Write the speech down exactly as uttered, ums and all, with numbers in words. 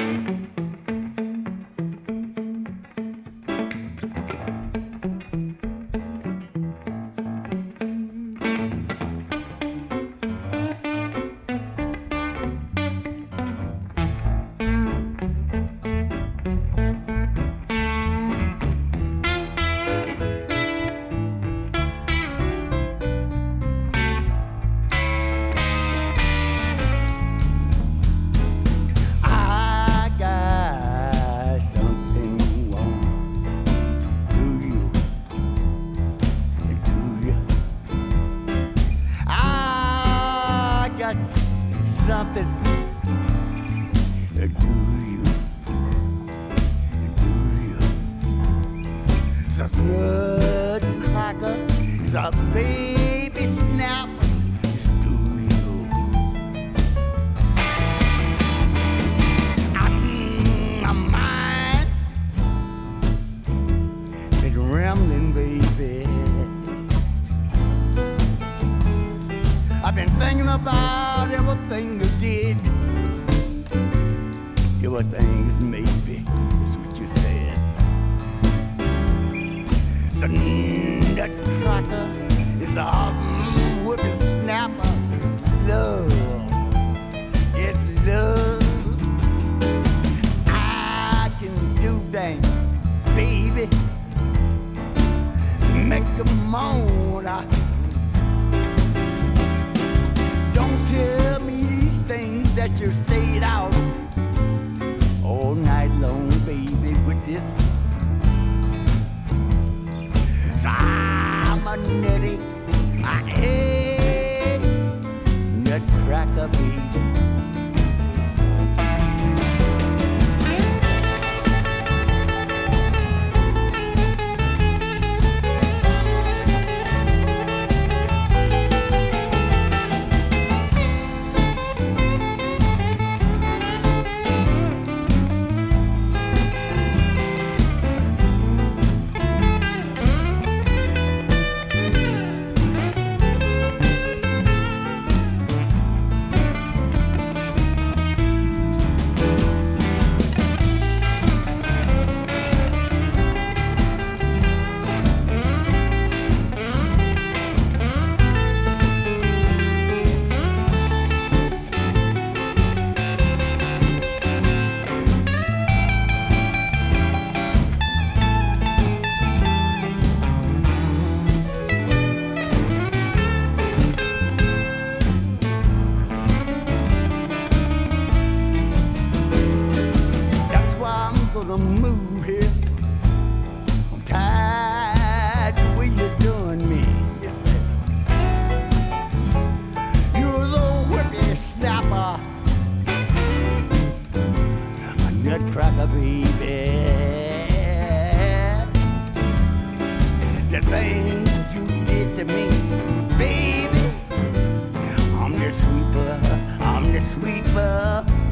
Something do you, do you? It's a nutcracker, it's a baby snap. Do you? I'm my mind been rambling, baby. I've been thinking about everything you did. Everything's maybe, is what you said. It's a nutcracker, it's a mm, whippersnapper. Love, it's love. I can do things, baby, make them moan. I, Don't tell me these things that you stayed out all night long, baby, with this. So I'm a nutty, I hate nutcracker, baby. Gonna move here. I'm tired the way you're doing me. You're the whippy snapper, a nutcracker, baby. The things you did to me, baby. I'm the sweeper, I'm the sweeper.